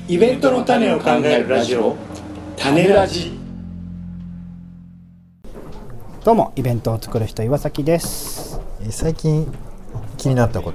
イベントの種を考えるラジオ、種ラジ。 どうも、イベントを作る人岩崎です。 最近気になったこと、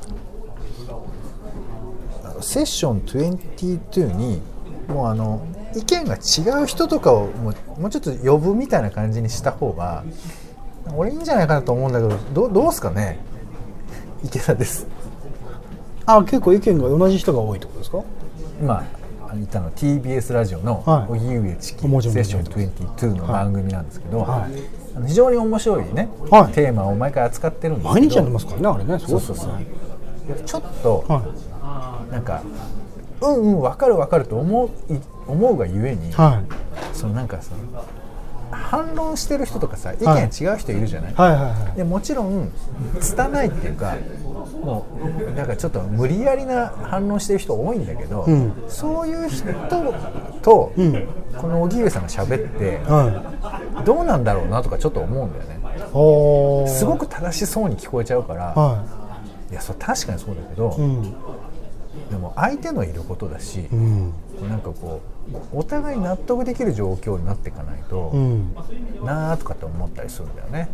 セッション22にもう意見が違う人とかをもうちょっと呼ぶみたいな感じにした方が俺いいんじゃないかなと思うんだけど、どうすかね。池田です。 結構意見が同じ人が多いってことですか？ 今言ったの TBS ラジオの荻上チキセッション22の番組なんですけど、非常に面白いね、テーマを毎回扱ってるんですけど、 毎日やりますからね、あれね。 そうちょっと、なんか分かると思うがゆえに、そのなんか反論してる人とかさ、意見違う人いるじゃない。でもちろん拙いっていうか、もうなんかちょっと無理やりな反論してる人多いんだけど、そういう人と、この荻上さんが喋って、どうなんだろうなとかちょっと思うんだよね。すごく正しそうに聞こえちゃうから、いやそれ確かにそうだけど、でも相手のいることだし、なんかこうお互い納得できる状況になっていかないと、なーとかって思ったりするんだよね。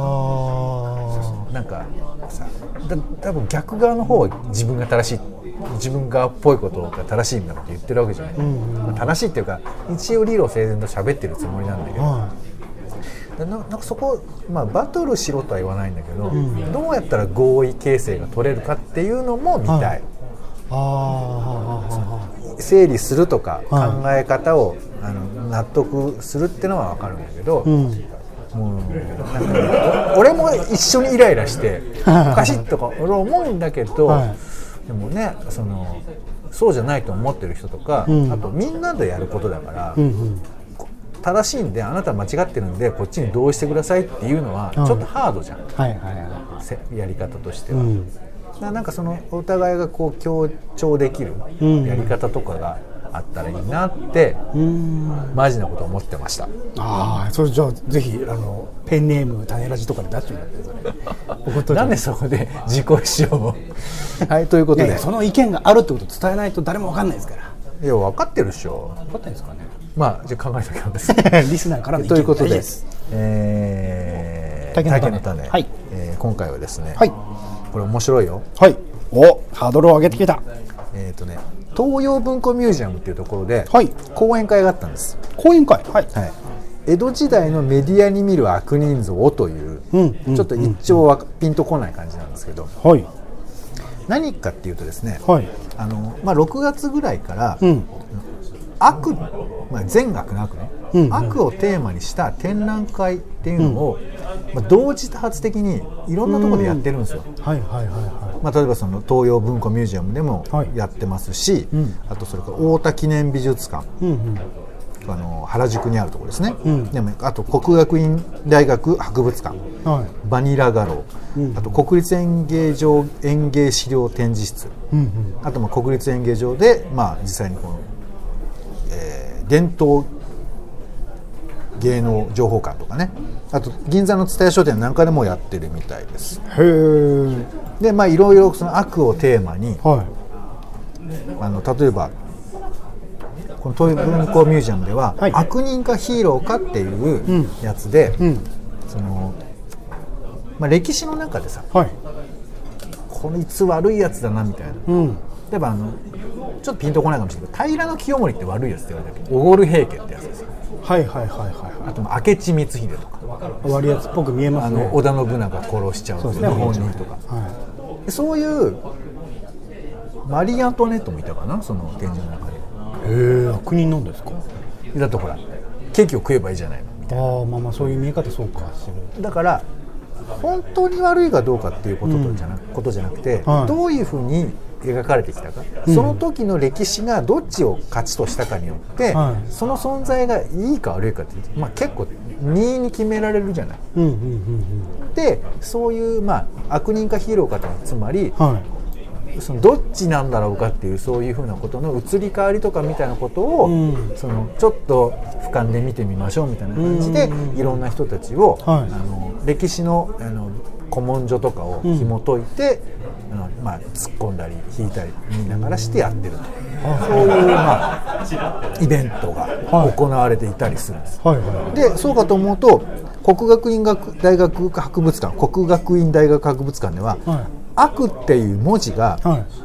なんかさ、多分逆側の方は自分が正しい、自分側っぽいことが正しいんだって言ってるわけじゃない。正しいっていうか、一応理路整然と喋ってるつもりなんだけど、なんかそこ、バトルしろとは言わないんだけど、どうやったら合意形成が取れるかっていうのも見たい。整理するとか、考え方を納得するっていうのは分かるんだけど、もうなんか俺も一緒にイライラしておかしいとか俺思うんだけど、でもね、そうじゃないと思ってる人とか、あとみんなでやることだから、正しいんであなた間違ってるんでこっちに同意してくださいっていうのはちょっとハードじゃん、やり方としては。なんかお互いがこう強調できるやり方とかがあったらいいなってマジなこと思ってました。 それじゃあぜひペンネーム種ラジとかで出してもらってなんでそこで自己主張をはいということで、 その意見があるってことを伝えないと誰も分かんないですから。 いや分かってるでしょ。 分かってるんですかね。 じゃあ考えときますリスナーからの意見ということで、 竹の種、今回はですね、これ面白いよ。 ハードルを上げてきた。 東洋文庫ミュージアムっていうところで講演会があったんです。 講演会、 江戸時代のメディアに見る悪人像という、ちょっと一丁はピンとこない感じなんですけど、何かっていうとですね、6月ぐらいから、悪、善悪の悪ね、悪をテーマにした展覧会っていうのを、同時多発的にいろんなところでやってるんですよ。例えば東洋文庫ミュージアムでもやってますし、あとそれから太田記念美術館、原宿にあるところですね、でもあと国学院大学博物館、バニラ画廊、あと国立演芸場演芸資料展示室、あと国立演芸場で、実際にこの、伝統芸能情報館とかね、あと銀座の蔦屋書店なんかでもやってるみたいです。でいろいろその悪をテーマに、例えばこの東洋文庫ミュージアムでは、悪人かヒーローかっていうやつで、歴史の中でさ、こいつ悪いやつだなみたいな、例えばちょっとピンとこないかもしれないけど、平清盛って悪いやつって言われたけど、おごる平家ってやつですよ。あと明智光秀とか悪いやつっぽく見えますね。 織田信長殺しちゃうっていう本人とか、そういうマリー・アントワネットもいたかな、その展示の中で。 悪人なんですか？ だってほらケーキを食えばいいじゃないのみたいな。 そういう見え方、そうか。 だから本当に悪いかどうかっていうことじゃなくて、どういうふうに描かれてきたか、その時の歴史がどっちを勝ちとしたかによって、その存在がいいか悪いかって、結構任意に決められるじゃない。でそういう、悪人かヒーローかってつまり、そのどっちなんだろうかっていう、そういうふうなことの移り変わりとかみたいなことを、ちょっと俯瞰で見てみましょうみたいな感じで、いろんな人たちを、歴史の古文書とかを紐解いて、 突っ込んだり引いたり見ながらしてやってると、そういうイベントが行われていたりするんです。でそうかと思うと国学院大学博物館では、悪っていう文字が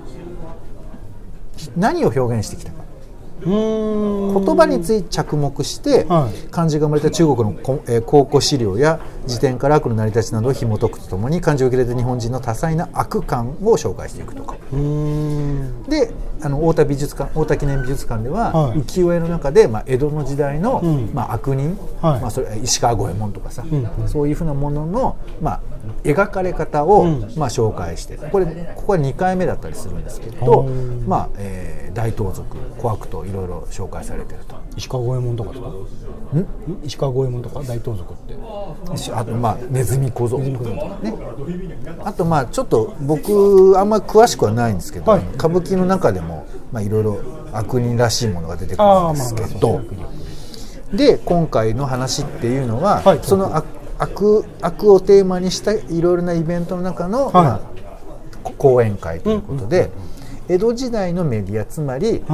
何を表現してきたか、言葉について着目して、漢字が生まれた中国の考古資料や辞典から悪の成り立ちなどを紐解くとともに、漢字を受け入れた日本人の多彩な悪観を紹介していくとか。で太田記念美術館では、浮世絵の中で、江戸の時代の、悪人、それ石川五右衛門とかさ、そういうふうなものの、描かれ方を、紹介して、ここは2回目だったりするんですけど、大盗賊小悪といろいろ紹介されてると。 石川五右衛門とかですか？石川五右衛門とか大盗賊って、 あとネズミ小僧とかね。あとちょっと僕あんまり詳しくはないんですけど、歌舞伎の中でもいろいろ悪人らしいものが出てくるんですけど、で今回の話っていうのは、その悪をテーマにしたいろいろなイベントの中の、講演会ということで、江戸時代のメディア、つまり、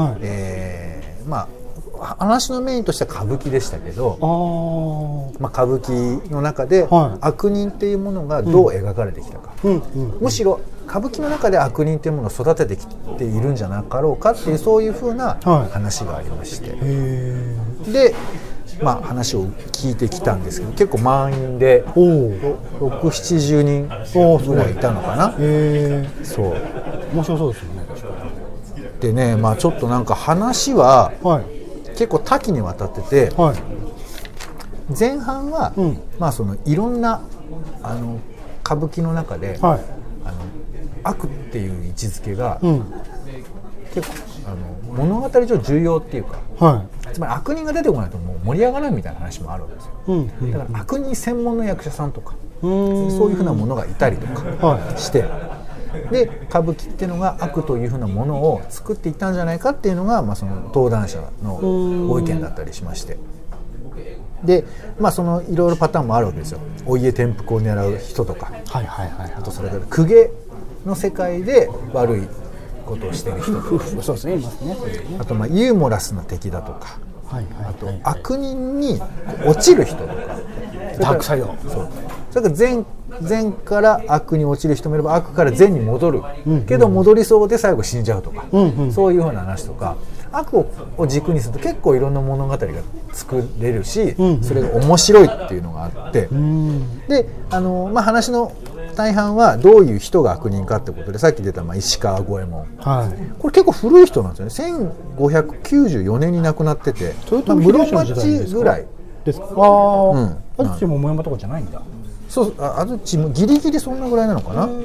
話のメインとしては歌舞伎でしたけど、歌舞伎の中で悪人っていうものがどう描かれてきたか、むしろ歌舞伎の中で悪人っていうものを育ててきているんじゃなかろうかっていう、そういうふうな話がありまして、で話を聞いてきたんですけど、結構満員で670人ぐらいいたのかな。そう面白そうですよね。 でね、ちょっとなんか話は結構多岐にわたってて、前半は、そのいろんな歌舞伎の中で、悪っていう位置づけが、結構物語上重要っていうか、つまり悪人が出てこないともう盛り上がらないみたいな話もあるわけですよ。だから悪人専門の役者さんとか、そういうふうなものがいたりとかして、で歌舞伎っていうのが悪というふうなものを作っていったんじゃないかっていうのが、その登壇者のご意見だったりしまして、でそのいろいろパターンもあるわけですよ。お家転覆を狙う人とか、あとそれから公家の世界で悪いことをしてる人とか、あとユーモラスな敵だとか、あと悪人に落ちる人とか、 ダークサイド、 それから善から悪に落ちる人もいれば、悪から善に戻る、けど戻りそうで最後死んじゃうとか、そういうふうな話とか、悪を軸にすると結構いろんな物語が作れるし、それが面白いっていうのがあって、で話の大半はどういう人が悪人かってことで、さっき出た石川五右衛門、これ結構古い人なんですよね。1594年に亡くなってて、室町ぐらいですか。安土桃山とかじゃないんだ。 そう安土もギリギリそんなぐらいなのかな。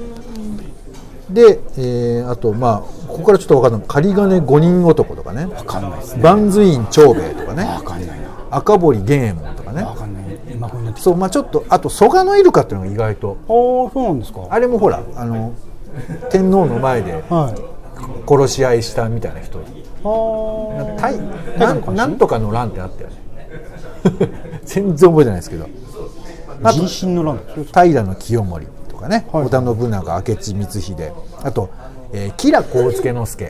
で、あとここからちょっと分かんない、仮金五人男とかね、 分かんないですね。 万随院長兵衛とかね、 分かんないな。 赤堀源右衛門とかね、 分かんない。今風になってきた。 そうちょっと、あと蘇我のイルカっていうのが意外と、 そうなんですか。 あれもほら天皇の前で殺し合いしたみたいな人、なんとかの乱ってあったよね全然覚えてないですけど、あと人心の乱、 平清盛とかね、織田信長、明智光秀、あと吉良上野介、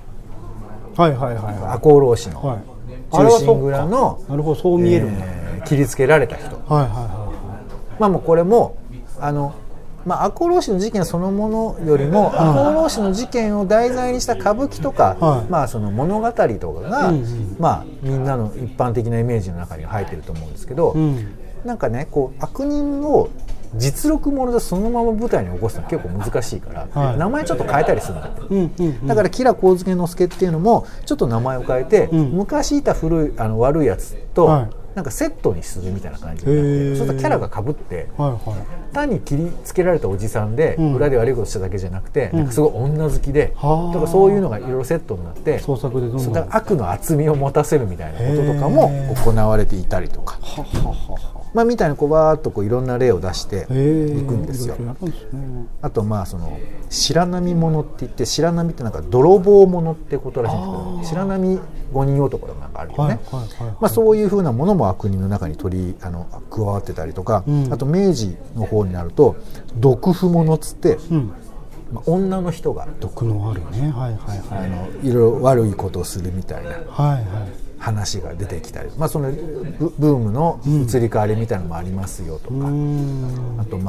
赤穂浪士の忠臣蔵の、 なるほど、そう見えるんだ。 切りつけられた人、もうこれも赤穂浪士の事件そのものよりも、赤穂浪士の事件を題材にした歌舞伎とか、その物語とかが、みんなの一般的なイメージの中に入ってると思うんですけど、なんかね、こう悪人を実録ものでそのまま舞台に起こすのは結構難しいから、名前ちょっと変えたりするんだって、だから吉良上野介っていうのもちょっと名前を変えて、昔いた古い悪いやつと、なんかセットにするみたいな感じになって、そうするとキャラがかぶって、単に切りつけられたおじさんで、裏で悪いことしただけじゃなくて、なんかすごい女好きで、とかそういうのがいろいろセットになって、悪の厚みを持たせるみたいなこととかも行われていたりとか、みたいなわーっといろんな例を出していくんですよ。あとその白波物って言って、白波ってなんか泥棒物ってことらしいんですけど、白波五人男とかなんかあるよね。そういうふうなものも悪人の中に加わってたりとか、あと明治の方になると毒婦物っつって、 女の人が毒のあるね、はいはいはい、 いろいろ悪いことをするみたいな、 はいはい、 話が出てきたり、そのブームの移り変わりみたいなのもありますよとか、あと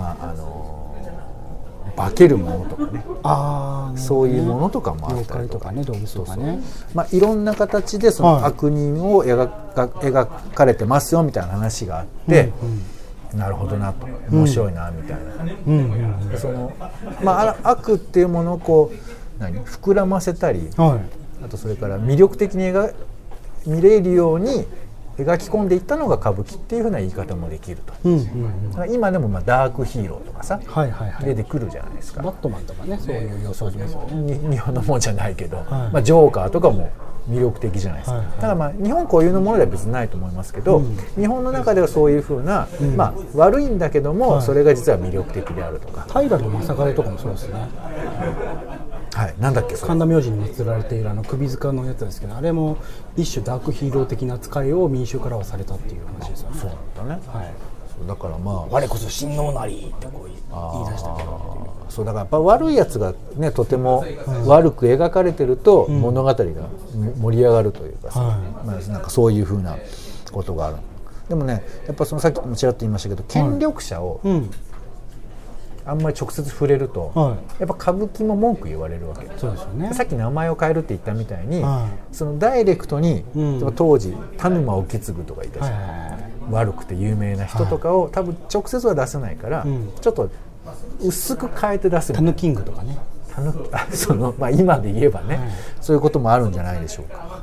化けるものとかね、そういうものとかもあったりとか、 動物とかね、 いろんな形でその悪人を描かれてますよみたいな話があって、なるほどなと、面白いなみたいな、その悪っていうものをこう膨らませたり、あとそれから魅力的に見れるように描き込んでいったのが歌舞伎っていう風な言い方もできると、今でもダークヒーローとかさ、出てくるじゃないですか。 バットマンとかね、そういう要素ありますよね。 日本のもんじゃないけど、ジョーカーとかも魅力的じゃないですか。ただ日本固有のものでは別にないと思いますけど、日本の中ではそういう風な、悪いんだけども、それが実は魅力的であるとか。 平将門とかもそうですね。 はい、なんだっけ、 神田明神に祀られている首塚のやつですけど、あれも一種ダークヒーロー的な扱いを民衆からはされたっていう話ですよね。 そうなんだね、はい、そうだから我こそ神王なりってこう言い出したけど、 そうだからやっぱ悪いやつがねとても悪く描かれてると物語が盛り上がるというかさ、なんかそういうふうなことがある。でもね、やっぱそのさっきもちらっと言いましたけど、権力者をあんまり直接触れると、やっぱ歌舞伎も文句言われるわけ。 そうですよね。 さっき名前を変えるって言ったみたいに、そのダイレクトに、当時田沼意次とかいたじゃん、悪くて有名な人とかを、多分直接は出せないから、ちょっと薄く変えて出す。 タヌキングとかね。 今で言えばね、そういうこともあるんじゃないでしょうか。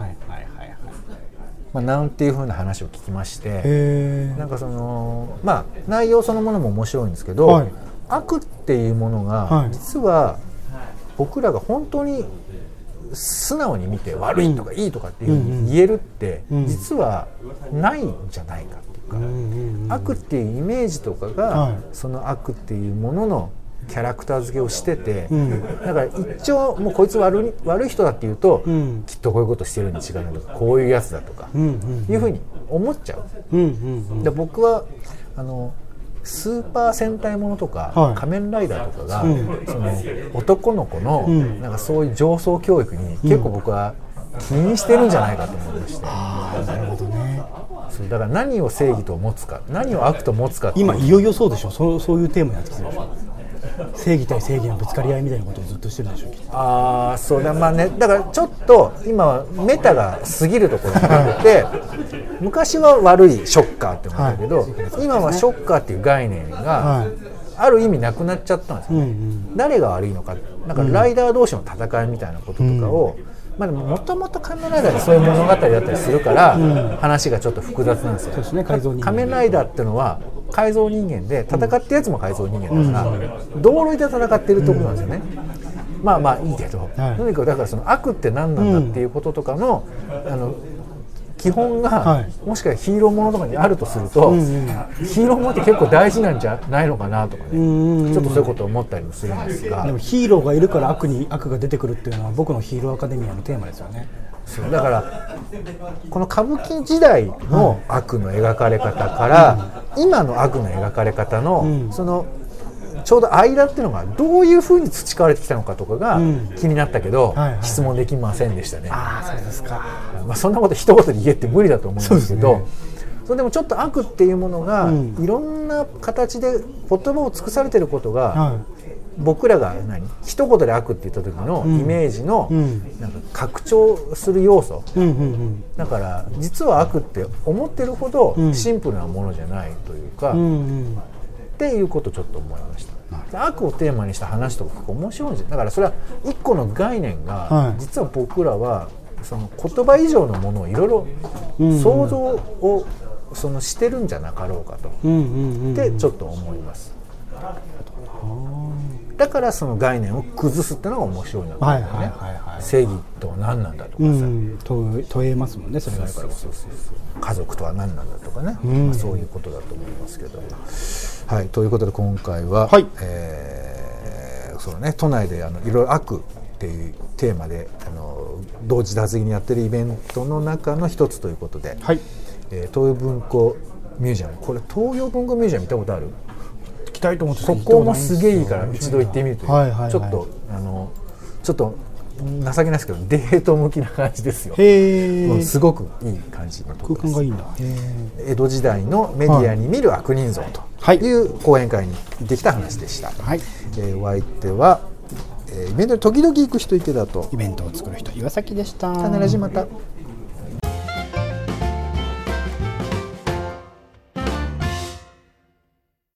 なんていうふうな話を聞きまして、なんかその内容そのものも面白いんですけど、悪っていうものが実は僕らが本当に素直に見て悪いとかいいとかっていうふうに言えるって実はないんじゃないかっていうか、悪っていうイメージとかがその悪っていうもののキャラクター付けをしてて、だから一応もうこいつ悪い人だっていうと、きっとこういうことしてるに違うなとか、こういうやつだとかいうふうに思っちゃう。で僕はスーパー戦隊ものとか、仮面ライダーとかが、その男の子のなんかそういう上層教育に結構僕は気にしてるんじゃないかと思いまして、 なるほどね。 そうだから何を正義と持つか、何を悪と持つかって今いよいよそうでしょ。そういうテーマになってきてるでしょ。正義対正義のぶつかり合いみたいなことをずっとしてるでしょう。 そうだ、ね、だからちょっと今はメタが過ぎるところがあって、昔は悪いショッカーって思ったけど、今はショッカーっていう概念がある意味なくなっちゃったんですよね。誰が悪いのか、なんかライダー同士の戦いみたいなこととかを、もともと仮面ライダーでそういう物語だったりするから、話がちょっと複雑なんですよ。仮面ライダーっていうのは改造人間で、戦ってるやつも改造人間だから、同類で戦ってるところなんですよね。いいけど、とにかくだからその悪って何なんだっていうこととかの、基本が、もしかしたらヒーローものとかにあるとすると、ヒーローものって結構大事なんじゃないのかなとかね、ちょっとそういうことを思ったりもするんですが。 でもヒーローがいるから悪が出てくるっていうのは僕のヒーローアカデミアのテーマですよね。 そうだからこの歌舞伎時代の悪の描かれ方から、今の悪の描かれ方の、そのちょうど間っていうのがどういうふうに培われてきたのかとかが気になったけど、質問できませんでしたね。 そうですか。 そんなこと一言で言えって無理だと思うんですけど、それでもちょっと悪っていうものが、いろんな形で言葉を尽くされていることが、僕らが一言で悪って言った時のイメージのなんか拡張する要素、だから実は悪って思ってるほどシンプルなものじゃないというか、っていうことをちょっと思いました。悪をテーマにした話とか結構面白いんですよ。だからそれは一個の概念が、実は僕らはその言葉以上のものをいろいろ想像をしてるんじゃなかろうかとってちょっと思います。だからその概念を崩すっていうのが面白いなと思うね。正義とは何なんだとかさ、 問えますもんね。それがあるから。 家族とは何なんだとかね、そういうことだと思いますけど。はい、ということで今回は、そうね、都内でいろいろ悪っていうテーマで同時多次にやってるイベントの中の一つということで、東洋文庫ミュージアム、これ東洋文庫ミュージアム見たことある？ 行きたいと思ってここもすげえいいから一度行ってみるという、ちょっとちょっと情けないですけどデート向きな感じですよ。すごくいい感じのところです。 空間がいいんだ。 江戸時代のメディアに見る悪人像という講演会に行ってきた話でした。はい、お相手は、イベントに時々行く人池田とイベントを作る人岩崎でした。 種ラジまた。